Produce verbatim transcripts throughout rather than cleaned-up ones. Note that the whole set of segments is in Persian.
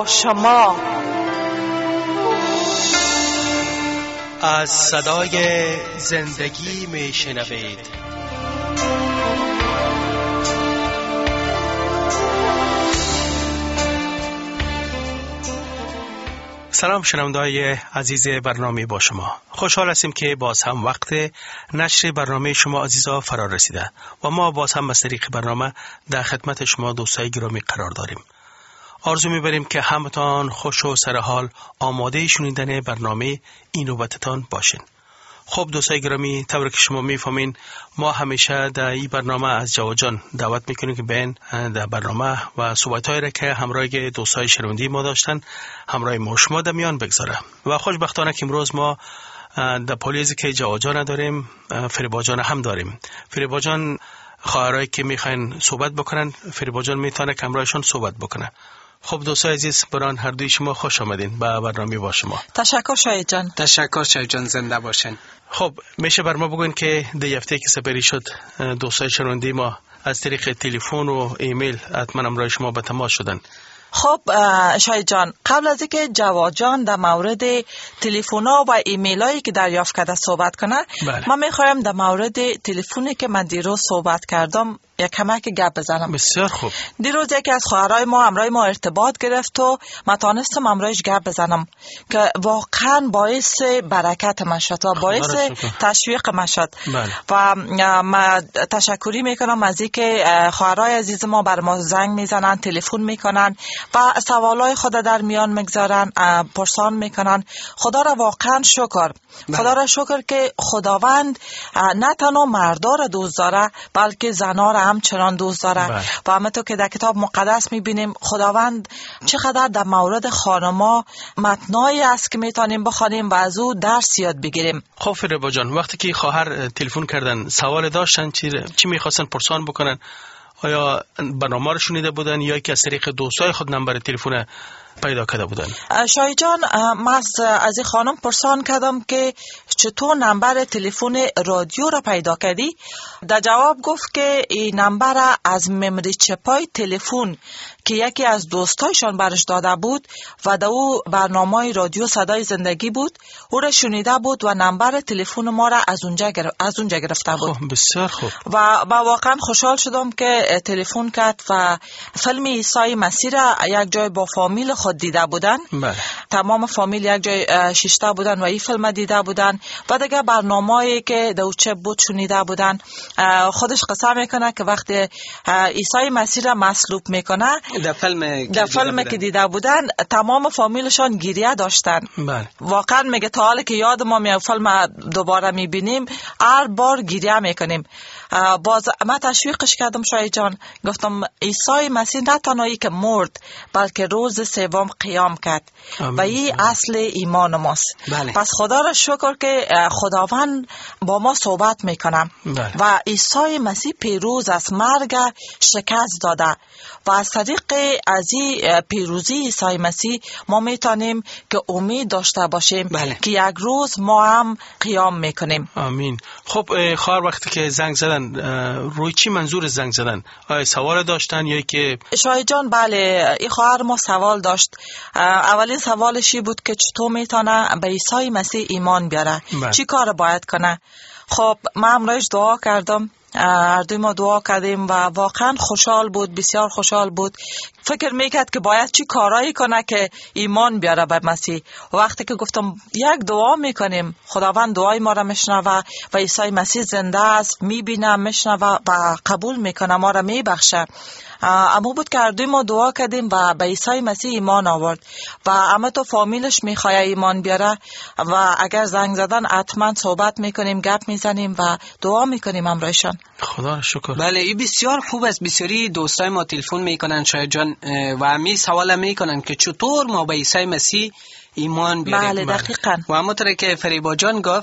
شما. از صدای زندگی می شنوید. سلام شنونده‌های عزیز برنامه با شما. خوشحال هستیم که باز هم وقت نشر برنامه شما عزیزا فرا رسیده و ما باز هم از طریق برنامه در خدمت شما دوستای گرامی قرار داریم. آرزو می‌بریم که همتان خوش و سرحال آماده شنیدن برنامه این نوبتتان باشین. خب دوستای گرامی، طور که شما میفهمین ما همیشه در این برنامه از جواد جان دعوت میکنیم که بین در برنامه و صحبت‌هایی را که همراه دوستای شنوندی ما داشتن همراه ما شما در میان بگذاره. و خوشبختانه که امروز ما در پالیزی که جواد جان نداریم، فریبا جان هم داریم. فریبا جان خواهرایی که میخواین صحبت بکنن، فریبا جان میتونه که همراهشون صحبت بکنه. خب دوستای عزیز، بران هر دوی شما خوش آمدین به برنامه با شما. تشکر شاید جان. تشکر شاید جان، زنده باشین. خب میشه بر ما بگوین که ده هفته که سپری شد دوستای شنونده ما از طریق تلفن و ایمیل حتما همراه شما به تماس شدن. خب شاید جان، قبل از اینکه جواد جان در مورد تلفن‌ها و ایمیلایی که دریافت کرده صحبت کنه، بله. ما میخوایم در مورد تلفنی که من دیروز صحبت کردم یک کمک گپ بزنم. بسیار خوب. دیروز یکی از خواهرای ما همراه ما ارتباط گرفت و من تانستم همراهش گپ بزنم که واقعا باعث برکت من شد و باعث تشویق من شد. بله. و من تشکری میکنم از اینکه خواهرای عزیز ما بر ما زنگ میزنن، تلفن میکنن و سوالای خود در میان میگذارن، پرسان میکنن. خدا را واقعا شکر. بله. خدا را شکر که خداوند نه تنها مردا را دوست داره بلکه زنا را همچنان دوست داره. بله. و همونطور که در کتاب مقدس میبینیم خداوند چقدر در مورد خانما متنایی است که میتونیم بخوانیم و از او درس یاد بگیریم. خب فریبا جان، وقتی که خواهر تلفن کردن سوال داشتن، چی چی میخواستن پرسان بکنن؟ آیا برنامه رو شنیده بودن یا که از طریق دوستای خود نمبر تلفن پیدا کرده بودن؟ شاید جان، من از این خانم پرسان کردم که چطور نمبر تلفن رادیو را پیدا کردی؟ در جواب گفت که این نمبر را از ممری چپای تلفن که یکی از دوستایشان برش داده بود و در او برنامه رادیو صدای زندگی بود، او را شنیده بود و نمبر تلفن ما را از اونجا گر... از اونجا گرفته بود. خب بسیار خوب. و با واقعا خوشحال شدم که تلفن کرد و فیلم عیسی مسیح را یک جای با فامیل خود دیده بودن. بله. تمام فامیل یک جای شیشته بودن و این فیلم دیده بودن و دیگه برنامه‌ای که در چپ بود شنیده بودن. خودش قصه میکنه که وقتی عیسی مسیح را مصلوب میکنه در فیلم در فیلم که دیده بودن تمام فامیلشان گریه داشتن. بله. واقعا میگه تا حالا که یاد ما میاد فیلم دوباره میبینیم هر بار گریه میکنیم. باز من تشویقش کردم شاید جان، گفتم عیسی مسیح نه تنهایی که مرد بلکه روز سوم قیام کرد. آمین. و این اصل ایمان ماست. بله. پس خدا را شکر که خداوند با ما صحبت میکنه. بله. و عیسی مسیح پیروز از مرگ شکست داده و از طریق از این پیروزی عیسی مسیح ما میتونیم که امید داشته باشیم. بله. که یک روز ما هم قیام میکنیم. آمین. خب خواهر وقتی که زنگ زدن روی چی منظور زنگ زدن؟ آیا سوال داشتن یا که شاید جان؟ بله، این خواهر ما سوال داشت. اولین سوالشی بود که چطور میتونه به عیسی مسیح ایمان بیاره؟ بله. چی کار باید کنه؟ خب من همراهش دعا کردم، هر دوی ما دعا کردیم و واقعا خوشحال بود، بسیار خوشحال بود. فکر میکرد که باید چی کارایی کنه که ایمان بیاره به مسیح. وقتی که گفتم یک دعا میکنیم، خداوند دعای ما را میشنوه و عیسی مسیح زنده است، میبینه، میشنوه و قبول میکنه، ما را میبخشه. اما بود که هر دوی ما دعا کردیم و به عیسی مسیح ایمان آورد و اما تو فامیلش میخواه ایمان بیاره و اگر زنگ زدن حتما صحبت میکنیم، گپ میزنیم و دعا میکنیم همراهشان. خدا را شکر. بله، این بسیار خوب است. بسیاری دوستای ما تلفن میکنن شاید جان و همی سوال میکنن که چطور ما به عیسی مسیح ایمان بیاریم. بله دقیقاً. و همونطور که فریبا جان گفت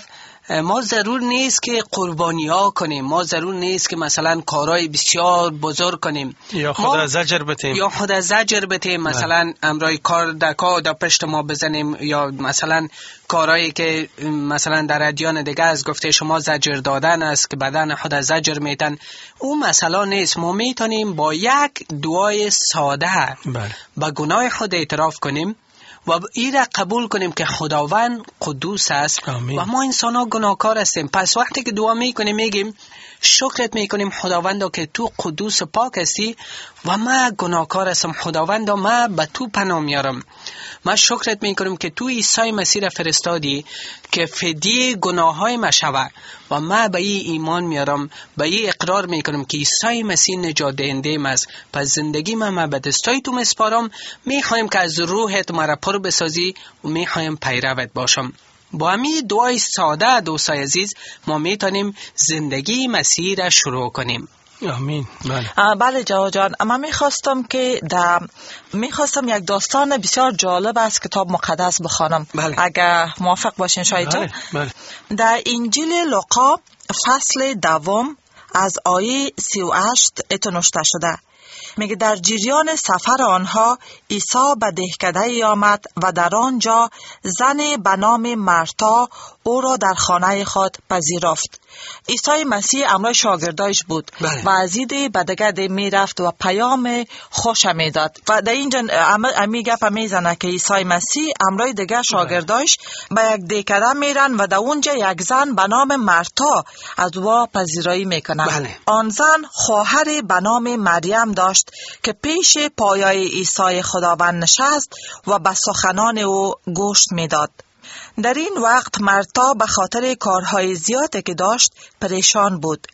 ما ضرور نیست که قربانی ها کنیم، ما ضرور نیست که مثلا کارهای بسیار بزرگ کنیم یا خدا زجر بتیم یا خدا زجر بتیم مثلا امرای کار دکا در پشت ما بزنیم، یا مثلا کارهایی که مثلا در ادیان دیگه از گفته شما زجر دادن است که بدن خدا زجر میتن. اون مسئله نیست. ما میتونیم با یک دعای ساده به گناه خود اعتراف کنیم و این را قبول کنیم که خداوند قدوس است. آمین. و ما انسان ها گناهکار هستیم. پس وقتی که دعا میکنیم میگیم شکرت میکنیم خداوندا که تو قدوس پاک هستی و ما گناهکار هستم. خداوندا ما به تو پناه میارم. ما شکرت میکنیم که تو عیسی مسیح را فرستادی که فدیه گناه های ما شود و ما به این ایمان میارم، به این اقرار میکنم که عیسی مسیح نجات دهنده است. پس زندگی ما ما به دستای تو مسپارم. میخوایم که از روحت مرا پر بسازی و میخوایم پیروت باشم. با همین دعای ساده دوستای عزیز ما میتونیم زندگی مسیح را شروع کنیم. آمین. بله بله جواد جان، اما میخواستم که در میخواستم یک داستان بسیار جالب از کتاب مقدس بخوانم. بله. اگر موافق باشین شاید جان. بله. بله. در انجیل لوقا فصل دوم از آیه سی و هشت اتنشته شده. میگه در جریان سفر آنها عیسی به دهکده آمد و در آنجا زن به نام مرتا او را در خانه خود پذیرفت. عیسی مسیح همراه شاگردایش بود. بله. و از ایده به دیگه ده می رفت و پیام خوش می داد. و در اینجا امی گپ می زنه که عیسی مسیح همراه دیگه شاگردایش به یک دهکده میرن و در اونجا یک زن به نام مرتا از او پذیرایی میکنه. بله. آن زن خواهر به نام مریم داشت که پیش پایای عیسی خداوند نشست و به سخنان او گوش میداد. در این وقت مرتا به خاطر کارهای زیادی که داشت پریشان بود.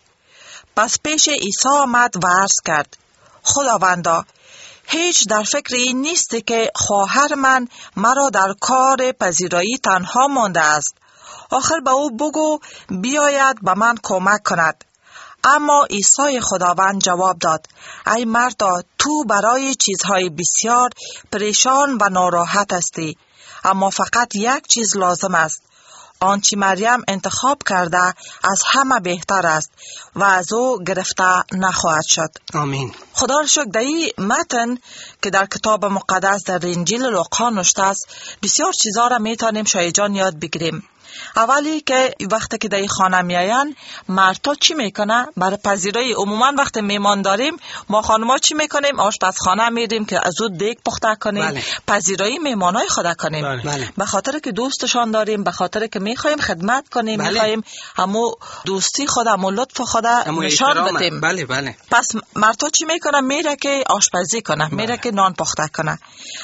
پس پیش عیسی آمد و عرض کرد: خداوندا، هیچ در فکر این نیست که خواهر من مرا در کار پذیرایی تنها مانده است. آخر به او بگو بیاید به من کمک کند. اما عیسی خداوند جواب داد: ای مرتا، تو برای چیزهای بسیار پریشان و ناراحت هستی، اما فقط یک چیز لازم است. آنچه مریم انتخاب کرده از همه بهتر است و از او گرفته نخواهد شد. آمین. خدا را شکر. در این متن که در کتاب مقدس در انجیل لوقا نوشته است بسیار چیزا را میتونیم شایجان یاد بگیریم. اولی که وقتی که در این خانه میاین مرتا چی میکنه؟ برای پذیرایی عموما وقتی میمان داریم ما خانما چی میکنیم؟ آشپزخانه میریم که از او دیگ پخته کنیم. بله. پذیرایی میمانای خدا کنیم. بله. بله. به خاطر که دوستشان داریم، به خاطر که میخوایم خدمت کنیم. بله. میخوایم همو دوستی خود، همو لطف خود نشان بدیم. بله بله. پس مرتا چی میکنه؟ میره که آشپزی کنه. بله. میره که نان پخته کنه.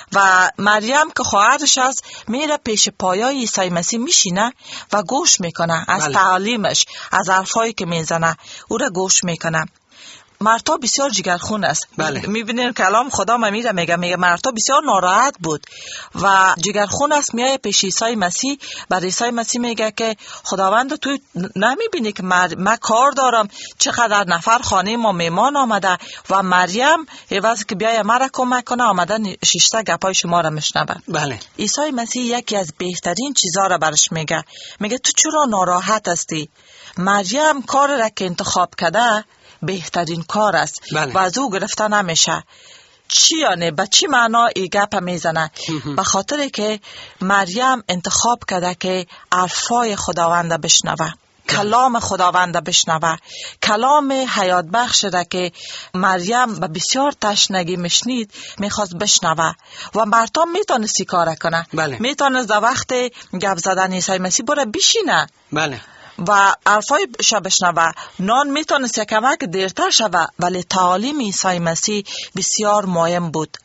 و مریم که خواهرش است میره پیش پایای عیسی مسیح میشینه و گوش میکنه از بله. تعالیمش، از حرفایی که میزنه او را گوش میکنه. مرتا بسیار جگرخون است. بله. میبینین کلام خدا ما میره میگه میگه مرتا بسیار ناراحت بود و جگرخون است. میای پیش عیسی مسیح، بر عیسی مسیح میگه که خداوند تو نمیبینی که من کار دارم، چقدر نفر خانه ما میمان آمده و مریم عوض که بیای مرا کمک کنه آمدن شیشته گپای شما را میشنوه. بله. عیسی مسیح یکی از بهترین چیزا را برش میگه. میگه تو چرا ناراحت هستی؟ مریم کار را که انتخاب کرده بهترین کار است. بله. و از او گرفته نمیشه. چی یعنی؟ به چی معنا ای گپ میزنه؟ به خاطر که مریم انتخاب کرده که حرفای خداوند بشنوه، کلام خداوند بشنوه، کلام حیات بخش را که مریم به بسیار تشنگی مشنید میخواست بشنوه و مرتا میتونستی کار کنه. بله. میتونست در وقت گپ زدن عیسی مسیح بره بشینه. بله. و حرفای بشنوه. نان میتونست یک کمک دیرتر شوه، ولی تعالیم عیسی مسیح بسیار مهم بود.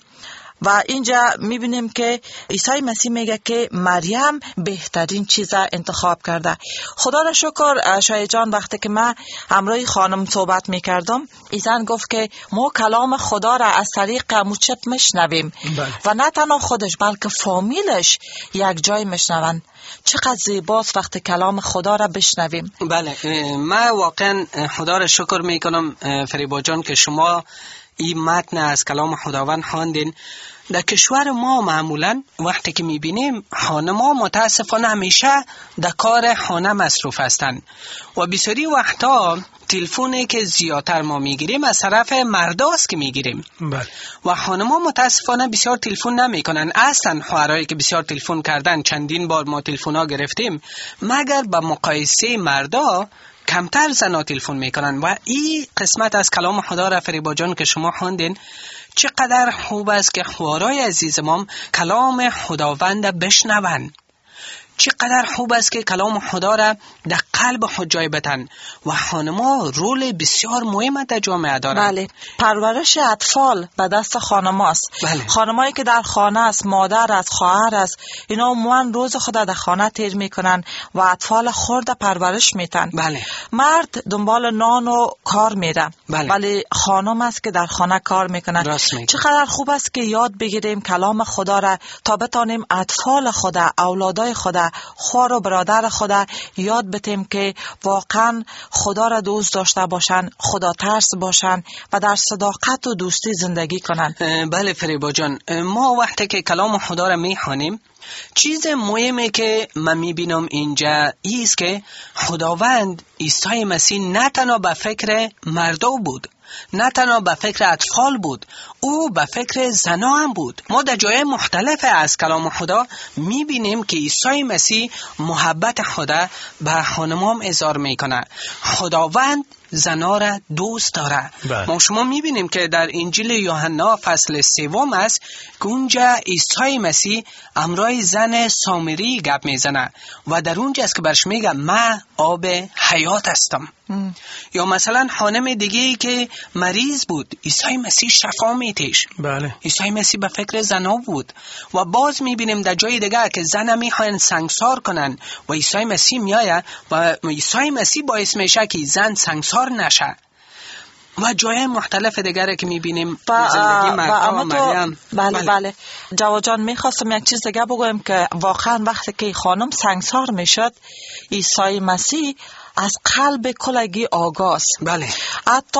و اینجا میبینیم که عیسی مسیح میگه که مریم بهترین چیز انتخاب کرده. خدا را شکر شایع جان، وقتی که من همراه خانم صحبت میکردم ایزن گفت که ما کلام خدا را از طریق موچپ میشنویم و نه تنها خودش بلکه فامیلش یک جای میشنون. چقدر زیباست وقتی کلام خدا را بشنویم. بله، من واقعا خدا را شکر میکنم فریبا جان که شما این متن از کلام خداوند خواندین. در کشور ما معمولا وقتی که میبینیم خانم‌ها متاسفانه همیشه در کار خانه مصروف هستند و بسیاری وقتا تلفنی که زیادتر ما میگیریم از طرف مرداست که میگیریم. بله. و خانم‌ها متاسفانه بسیار تلفن نمیکنن. اصلا خواهرایی که بسیار تلفن کردن، چندین بار ما تلفن‌ها گرفتیم، مگر با مقایسه مردا کمتر زنا تلفن میکنن. و این قسمت از کلام خدا را فریبا جان که شما خواندین چقدر خوب است که خواهرای عزیز ما کلام خداوند بشنون. چقدر خوب است که کلام خدا را در قلب خود جای بدن. و خانم‌ها رول بسیار مهم در جامعه دارند. بله، پرورش اطفال به دست خانم‌ها است. بله. خانمایی که در خانه است، مادر است، خواهر است، اینا عموما روز خود در خانه تیر میکنن و اطفال خرد پرورش میتن. بله. مرد دنبال نان و کار میره، بله. ولی خانم است که در خانه کار میکنن. راست میگی. چقدر خوب است که یاد بگیریم کلام خدا را تا بتانیم اطفال خدا، اولادای خدا، خوار و برادر خدا یاد بتیم که واقعا خدا را دوست داشته باشن، خدا ترس باشن و در صداقت و دوستی زندگی کنن. بله فریبا جان، ما وقتی که کلام خدا را میخوانیم چیز مهمی که من میبینم اینجا ایست که خداوند عیسی مسیح نه تنها به فکر مردا بود، نه تنها به فکر اطفال بود، او به فکر زنا هم بود. ما در جای مختلف از کلام خدا میبینیم که عیسی مسیح محبت خدا به خانمام اظهار میکنه. خداوند زنا را دوست داره. بله. ما شما میبینیم که در انجیل یوحنا فصل سوم است که اونجا عیسی مسیح امرای زن سامری گپ میزنه و در اونجا است که برش میگه من آب حیات هستم. ام. یا مثلا خانم دیگه که مریض بود، عیسی مسیح شفا میتیش. بله. عیسی مسیح به فکر زنا بود. و باز میبینیم در جای دیگه که زن میخواین سنگسار کنن و عیسی مسیح میآید و عیسی مسیح باعث میشه که زن سنگسار نشه. و جای مختلف دیگره که میبینیم زندگی مرتا و مریم. بله بله, بله. جواد جان میخواستم یک چیز دیگه بگویم که واقعا وقتی که خانم سنگسار میشد، عیسی مسیح از قلب کلگی آگاست. بله. حتی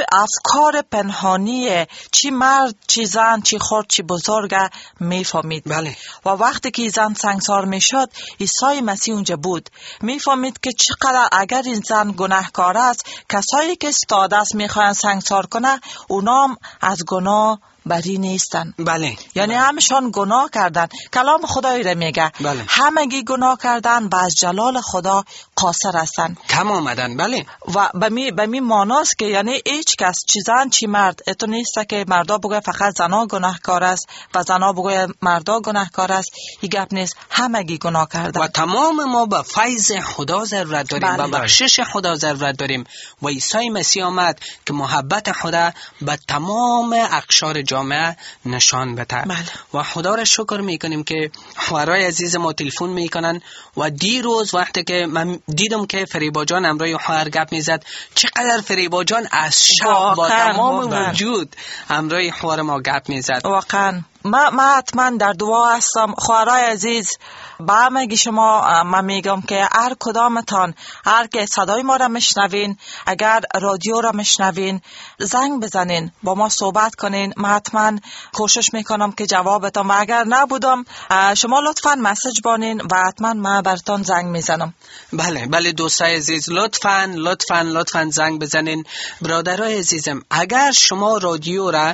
افکار پنهانی چی مرد چی زن چی خرد چی بزرگ میفهمید. بله. و وقتی که زن سنگسار میشد، عیسی مسیح اونجا بود، میفهمید که چقدر اگر این زن گناهکار است، کسایی که استاده است میخواین سنگسار کنه اونام از گناه بری نیستن. بله. یعنی همشان گناه کردن. کلام خدایی را میگه. بله. همگی گناه کردن و از جلال خدا قاصر هستن، کم آمدن. بله. و به می به می معناست که یعنی هیچ کس چی زن چی مرد اتو نیست که مردا بگه فقط زنا گناهکار است و زنا بگه مردا گناهکار است. این گپ نیست، همگی گناه کردن. و تمام ما به فیض خدا ضرورت داریم. بله. و بخشش خدا ضرورت داریم. و عیسی مسیح آمد که محبت خدا به تمام اقشار جامعه نشان بده. بله. و خدا را شکر میکنیم که خواهرای عزیز ما تلفن میکنن. و دیروز وقتی که من دیدم که فریبا جان امروی خواهر گپ میزد، چقدر فریبا جان از شب با تمام وجود امروی خواهر ما گپ میزد. واقعا ما ما حتما در دعا هستم. خواهرای عزیز، با همگی شما من میگم که هر کدامتان، هر که صدای ما را میشنوین، اگر رادیو را میشنوین، زنگ بزنین، با ما صحبت کنین. من حتما کوشش میکنم که جوابتان، و اگر نبودم شما لطفاً مسیج بانین و حتما من براتون زنگ میزنم. بله بله دوستای عزیز، لطفاً لطفاً لطفاً زنگ بزنین. برادرای عزیزم، اگر شما رادیو را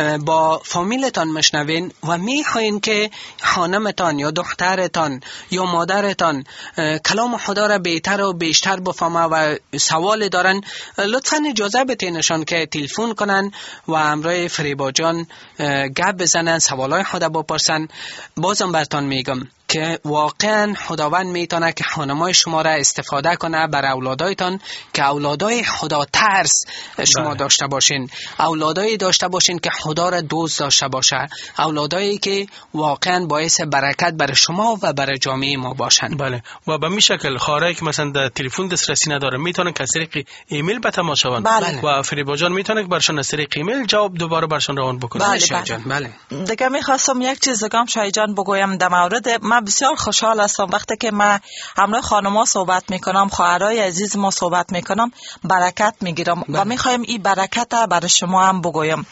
با فامیلتان میشنوین و میخواین که خانمتان یا دخترتان یا مادرتان کلام خدا را بهتر و بیشتر بفهمه و سوال دارن، لطفاً اجازه بدینشان که تلفن کنن و امروی فریبا جان گپ بزنن، سوالای خدا بپرسن. بازم براتون میگم که واقعا خداوند میتونه که خانمای شما را استفاده کنه بر اولادایتان، که اولادای خدا ترس شما بله. داشته باشین، اولادایی داشته باشین که خدا را دوست داشته باشه، اولادایی که واقعا باعث برکت برای شما و برای جامعه ما باشن. بله. و به می شکل خارایی که مثلا در تلفن دسترسی نداره میتونه که از طریق ایمیل به تماس شون. بله. و فریبا جان میتونه که برشان از طریق ایمیل جواب دوباره برشان روان بکنه. بله بله. بله. دیگه میخواستم یک چیز دیگه هم شای جان بگویم در مورد، من من بسیار خوشحال هستم وقتی که من همراه خانم‌ها صحبت میکنم، خواهرای عزیز ما صحبت میکنم، برکت میگیرم و میخوایم این برکت برای شما هم بگویم.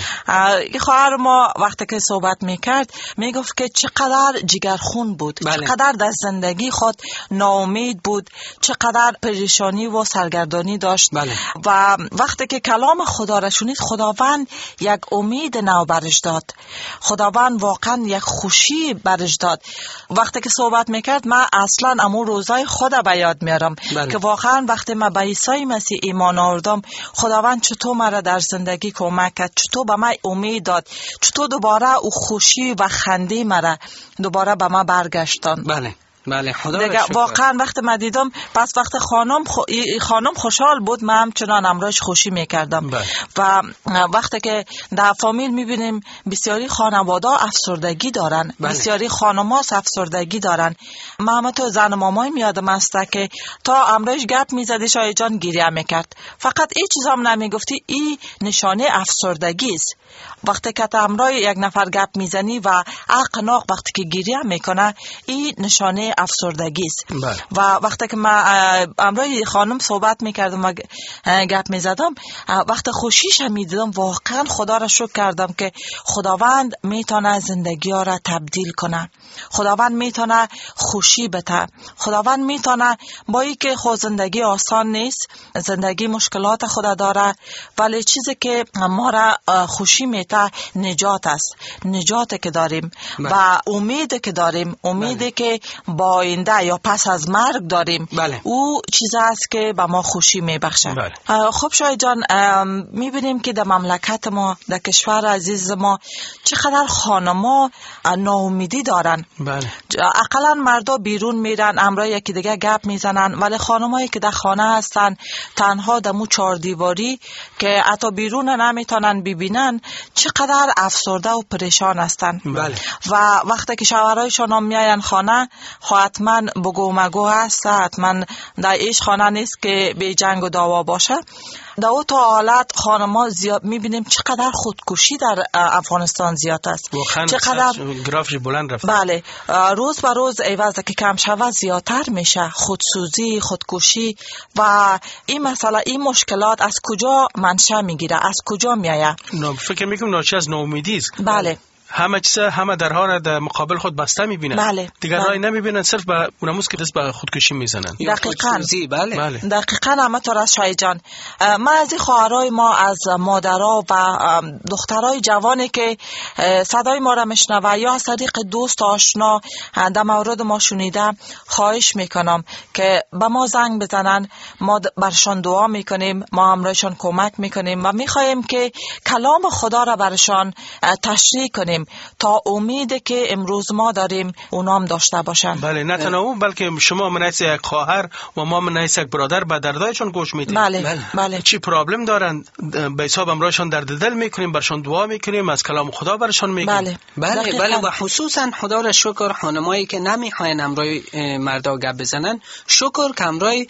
این خواهر ما وقتی که صحبت میکرد میگفت که چقدر جگرخون بود، بله. چقدر در زندگی خود ناامید بود، چقدر پریشانی و سرگردانی داشت، بله. و وقتی که کلام خدا را شنید خداوند یک امید نو برش داد، خداوند واقعا یک خوشی برش داد. وقتی که صحبت میکرد من اصلا امون روزای خود به یاد میارم، بله. که واقعا وقتی من به عیسی مسیح ایمان آوردم خداوند چطور مرا در زندگی کمک کرد، چطور به من امید داد، چطور دوباره او خوشی و خنده مرا دوباره به من برگشتن. بله بله خدا دیگه واقعا وقتی من دیدم پس وقت خانم خو... خانم خوشحال بود من همچنان امراش خوشی میکردم. بله. و وقتی که در فامیل میبینیم بسیاری خانواده افسردگی دارن، بله. بسیاری خانم‌ها افسردگی دارن. من تو زن مامای میادم است که تا امراش گپ میزدی شاید جان گریه میکرد، فقط این چیز هم نمیگفتی، این نشانه افسردگی است. وقتی که تا امرای یک نفر گپ میزنی و عقناق وقتی که گریه میکنه این نشانه افسردگی است. بله. و وقتی که من امرای خانم صحبت میکردم و گپ میزدم وقتی خوشیش میدیدم واقعا خدا را شکر کردم که خداوند میتونه زندگی ها را تبدیل کنه، خداوند میتونه خوشی بده، خداوند میتونه با ای که خود زندگی آسان نیست، زندگی مشکلات خود داره، ولی چیزی که ما را خوشی میته نجات است، نجاتی که داریم. بله. و امیدی که داریم، امیدی بله. که با آینده یا پس از مرگ داریم. بله. او چیز است که به ما خوشی میبخشه. بله. خب شاید جان میبینیم که در مملکت ما، در کشور عزیز ما چقدر خانما ناامیدی دارن. بله. اقلا مردا بیرون میرن امرای یکی دیگه گپ میزنن، ولی خانمایی که در خانه هستن تنها در مو چهار دیواری که حتی بیرون نمیتونن ببینن چقدر افسرده و پریشان هستن. بله. و وقتی که شوهرایشان هم میاین خانه حتما بگو مگو هست، حتما در ایش خانه نیست که به جنگ و دعوا باشه. در او تا حالت خانما زیاد میبینیم چقدر خودکشی در افغانستان زیاد است، چقدر گرافش بلند رفته. بله، روز به روز عوض که کم شود زیادتر میشه خودسوزی، خودکشی. و این مسئله، این مشکلات از کجا منشأ میگیره، از کجا میآید؟ فکر میکنم ناشی از ناامیدی است. بله. همه چیز همه درها را در مقابل خود بسته میبینن. بله. دیگر راه نمیبینن، صرف به اونموز که دست به خودکشی میزنن. دقیقاً. بله. بله. دقیقاً همه طور از شای جان. من از این خواهرای ما، از مادرها و دخترای جوانی که صدای ما را میشنوه یا از طریق دوست آشنا در مورد ما شنیده، خواهش میکنم که به ما زنگ بزنن، ما برشان دعا میکنیم، ما همراهشان کمک میکنیم و میخوایم که کلام خدا را برشان تشریح کنیم تا امیدی که امروز ما داریم اونام داشته باشن. بله، نه تنها اون بلکه شما من حیث یک خواهر و ما من حیث یک برادر به دردایشان گوش میدیم. بله. بله. بله. چی پرابلم دارن به حساب امرایشان درد دل میکنیم، برشان دعا میکنیم، از کلام خدا برشان میگیم. بله. بله بله. و خصوصا خدا را شکر خانمایی که نمیخواین امرای مردا گپ بزنن، شکر که امرای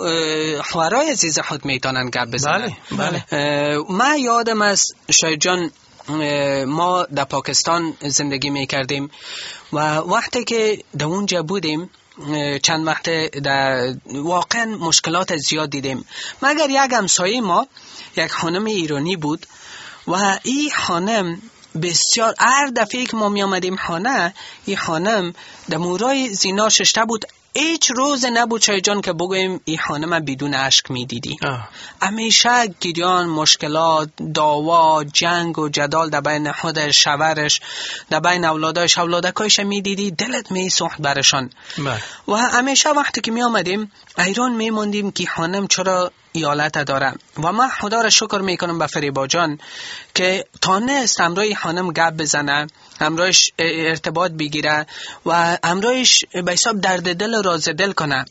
خواهرای عزیز خود میتونن گپ بزنن. بله. بله. ما یادم از شاید جان ما در پاکستان زندگی میکردیم و وقتی که در اونجا بودیم چند وقت در واقعا مشکلات زیاد دیدیم. مگر یک همسایه ما یک خانم ایرانی بود و این خانم بسیار، هر دفعه که ما می آمدیم خانه، این خانم در مورای زینا ششته بود. هیچ روز نبود شای جان که بگویم این خانم بدون اشک می دیدی. همیشه گریان، مشکلات، دعوا، جنگ و جدال در بین خود شوهرش، در بین اولادایش، اولادکایش می دیدی، دلت می سوخت برشان. و همیشه وقتی که می آمدیم ایران می موندیم که خانم چرا ایالت داره. و من خدا را شکر می کنم به فریبا جان که تانست امروی خانم گپ بزنه، امرویش ارتباط بگیره و امرویش به حساب درد دل راز دل کنه.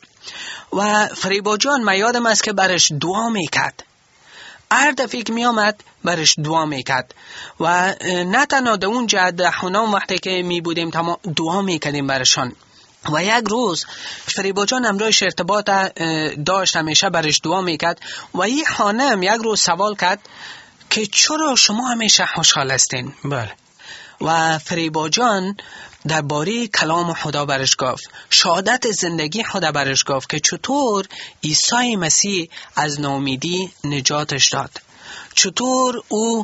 و فریبا جان من یادم است که برش دعا میکرد، هر دفعه که می آمد برش دعا میکرد. و نه تنها در اون جد خونم وقتی که می بودیم تمام دعا میکردیم برشان. و یک روز فریبا جان امرویش ارتباط داشت، همیشه برش دعا میکرد. و این خانم یک روز سوال کرد که چرا شما همیشه خوشحال هستین؟ بله. و فریبا جان درباره کلام خدا برش گفت، شهادت زندگی خدا برش گفت که چطور عیسی مسیح از ناامیدی نجاتش داد، چطور او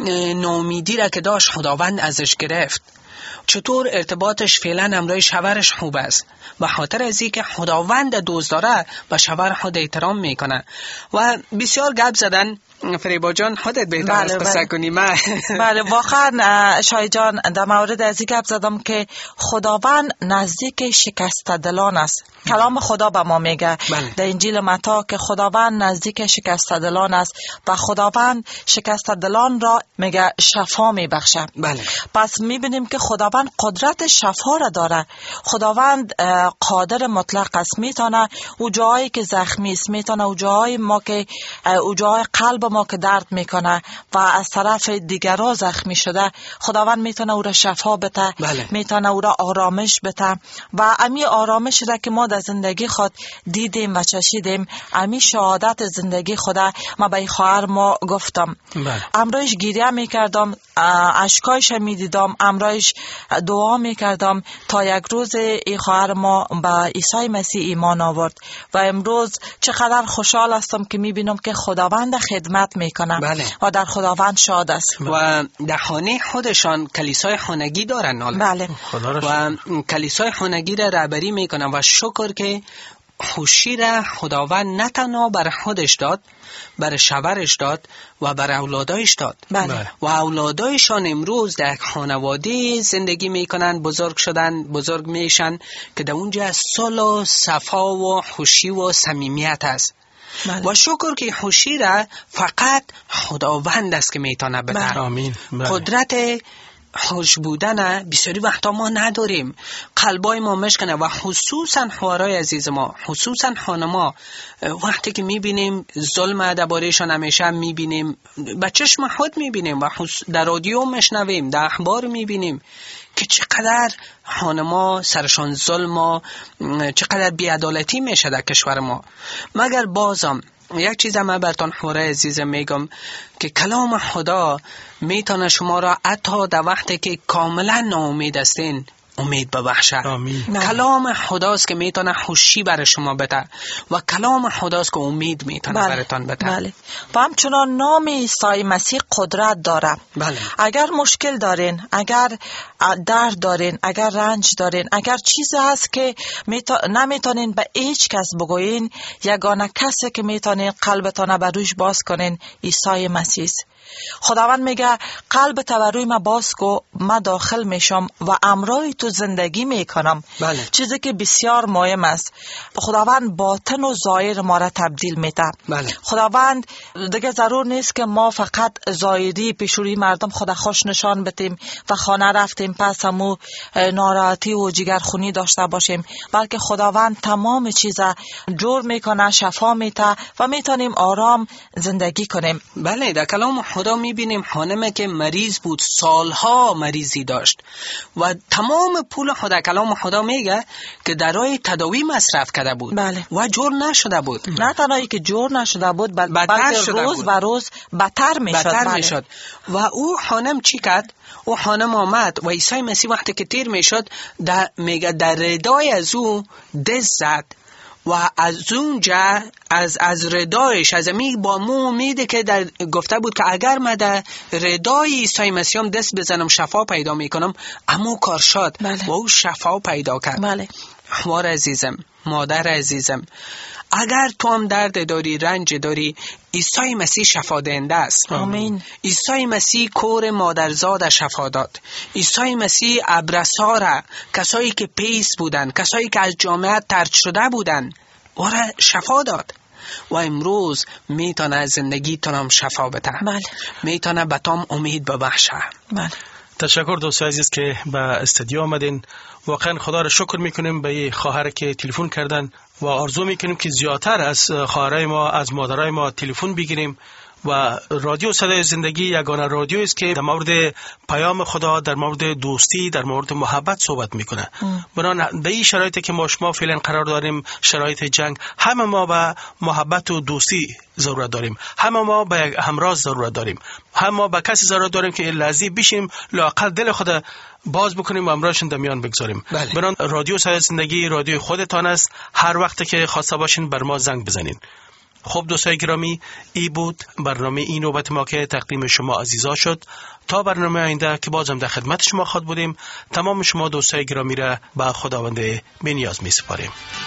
ناامیدی را که داشت خداوند ازش گرفت، چطور ارتباطش فعلا همراه شوهرش خوب است، به خاطر از اینکه خداوند دوست داره به شوهر خود احترام میکنه. و بسیار گپ زدن. فریبا جان خودت بهتر است قصه کنی. من بله واقعا شای جان در مورد از این گپ زدم که خداوند نزدیک شکست دلان است. کلام خدا به ما میگه در انجیل متی که خداوند نزدیک شکست دلان است و خداوند شکست دلان را میگه شفا میبخشه. بله. پس میبینیم که خداوند قدرت شفا را داره. خداوند قادر مطلق است، میتونه او جایی که زخمی است، میتونه او جایی ما که او جای قلب ما که درد میکنه و از طرف دیگران زخمی شده، خداوند میتونه او را شفا بده. بله. میتونه او را آرامش بده و امی آرامش را که ما در زندگی خود دیدیم و چشیدیم، امی شهادت زندگی خدا ما به خواهر ما گفتم. بله. امروز گریه میکردم، اشکایش میدیدم، امروز دعا میکردم تا یک روز این خواهر ما به عیسی مسیح ایمان آورد و امروز چقدر خوشحال هستم که میبینم که خداوند خدمت میکنه. بله. و در خداوند شاد است. و در خانه خودشان کلیسای خانگی دارن. بله. و کلیسای خانگی را رهبری میکنن و شکر که خوشی را خداوند نه تنها بر خودش داد، بر شوهرش داد و بر اولادایش داد. بله. و اولادایشان امروز در خانواده زندگی میکنن، بزرگ شدن، بزرگ میشن که در اونجا صلح و صفا و خوشی و صمیمیت است. بله. و شکر که خوشی را فقط خداوند است که میتونه بده. بله. آمین. بله. قدرت خوش بودن بسیاری وقتا ما نداریم، قلبای ما مشکنه و خصوصا خوارای عزیز ما، خصوصا خانما، وقتی که میبینیم ظلم دربارهشان همیشه میبینیم، به چشم خود میبینیم و در رادیو مشنویم، در اخبار میبینیم که چقدر خانما سرشان ظلم و چقدر بیعدالتی میشه در کشور ما. مگر بازم یک چیز من برتان خواره عزیزم میگم که کلام خدا میتونه شما را حتی در وقتی که کاملا ناامید هستین امید ببخشه. کلام خداست که میتونه خوشی برای شما بده و کلام خداست که امید میتونه بله. براتان بده. بله. و همچنان نام عیسی مسیح قدرت داره. بله. اگر مشکل دارین، اگر درد دارین، اگر رنج دارین، اگر چیزی هست که میتا... نمیتونین به هیچ کس بگوین، یگانه کسی که میتونین قلبتان بر روش باز کنین عیسی مسیح. خداوند میگه قلب تو روی ما باز کو، ما داخل میشم و امرای تو زندگی میکنم. بله. چیزی که بسیار مهم است. خداوند باطن و ظاهر ما را تبدیل میده. بله. خداوند دیگه ضرور نیست که ما فقط ظاهری پیشوری مردم خدا خوش نشان بدیم و خانه رفتیم پس همو ناراحتی و جگرخونی داشته باشیم، بلکه خداوند تمام چیزا جور میکنه، شفا میده و میتونیم آرام زندگی کنیم. بله. در کلام خدا میبینیم خانمه که مریض بود، سالها مریضی داشت و تمام پول خدا، کلام خدا میگه که در راه تداوی مصرف کرده بود. بله. و جور نشده بود. نه تنهایی که جور نشده بود بل... بلکه روز بود. و روز بدتر میشد. بدتر بله. میشد. و او خانم چی کرد؟ او خانم آمد و عیسی مسیح وقتی که تیر میشد در میگه در ردای از او دست زد و از اونجا از از ردایش از امی با مو امیده که در گفته بود که اگر من در ردای عیسی مسیح دست بزنم شفا پیدا میکنم، اما کار شد. بله. و او شفا پیدا کرد. بله. خوار عزیزم، مادر عزیزم، اگر تو هم درد داری، رنج داری، عیسی مسیح شفا دهنده است. آمین. عیسی مسیح کور مادرزاد شفا داد. عیسی مسیح ابرصا را، کسایی که پیس بودن، کسایی که از جامعه طرد شده بودن، او را شفا داد. و امروز میتونه زندگی تونم شفا بده. بله. میتونه به تام امید ببخشه. بله. تشکر دوستای عزیز که به استودیو آمدین. واقعا خدا را شکر میکنیم به خواهر که تلفن کردن و آرزو میکنیم که زیادتر از خواهرای ما، از مادرای ما تلفن بگیریم و رادیو صدای زندگی یگانه رادیو است که در مورد پیام خدا، در مورد دوستی، در مورد محبت صحبت میکنه. بنابراین به این شرایطی که ما شما فعلا قرار داریم، شرایط جنگ، همه ما به محبت و دوستی ضرورت داریم، همه ما به یک همراز ضرورت داریم، همه ما به کسی ضرورت داریم که لذی بشیم، لااقل دل خود باز بکنیم و امراشون در میان بگذاریم. بنابراین رادیو صدای زندگی رادیو خودتان است. هر وقت که خواسته باشین بر ما زنگ بزنین. خب دوستای گرامی، ای بود برنامه این نوبت ما که تقدیم شما عزیزا شد. تا برنامه آینده که بازم در خدمت شما خود بودیم، تمام شما دوستای گرامی را به خداوند بی‌نیاز می‌سپاریم.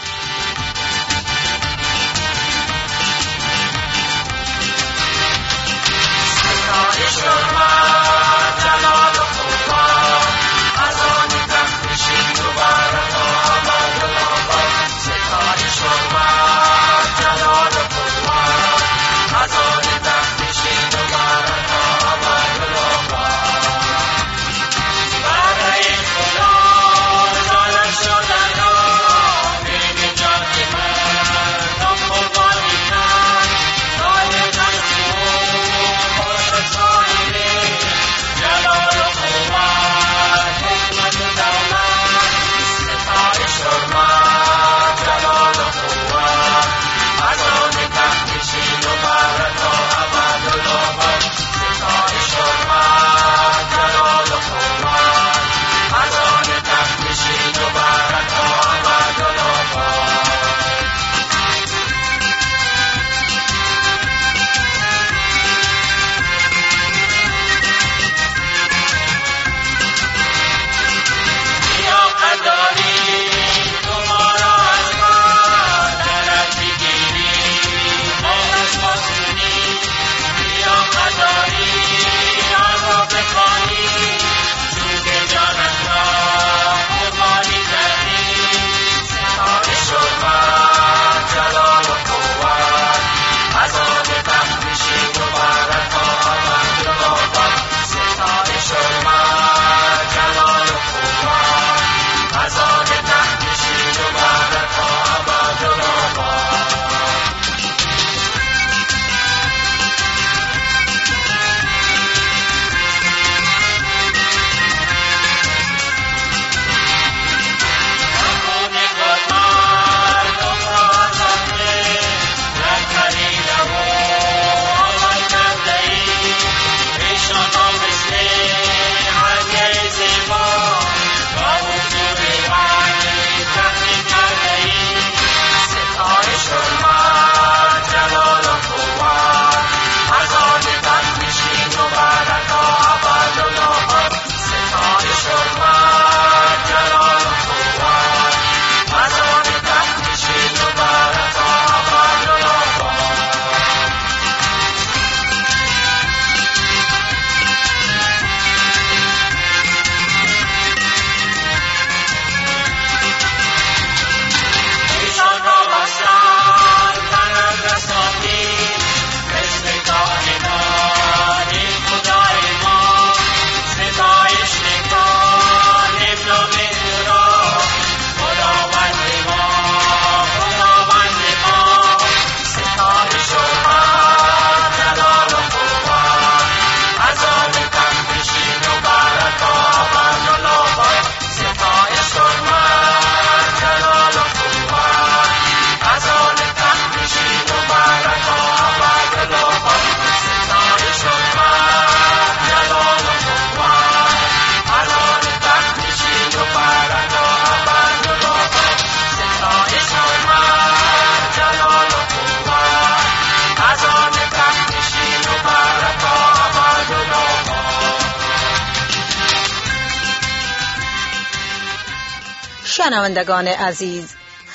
شنوندگان عزیز،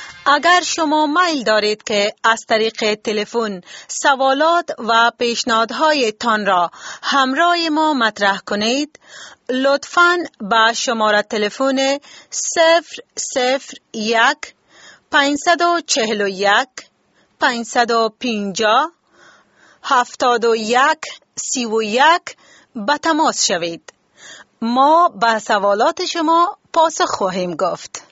اگر شما میل دارید که از طریق تلفن سوالات و پیشنهادهای تان را همراه ما مطرح کنید، لطفاً به شماره تلفن صفر صفر یک پنجصد و چهل و یک پنجصد و پنجاه هفتاد و یک سی و یک به تماس شوید. ما به سوالات شما پاسخ خواهیم گفت.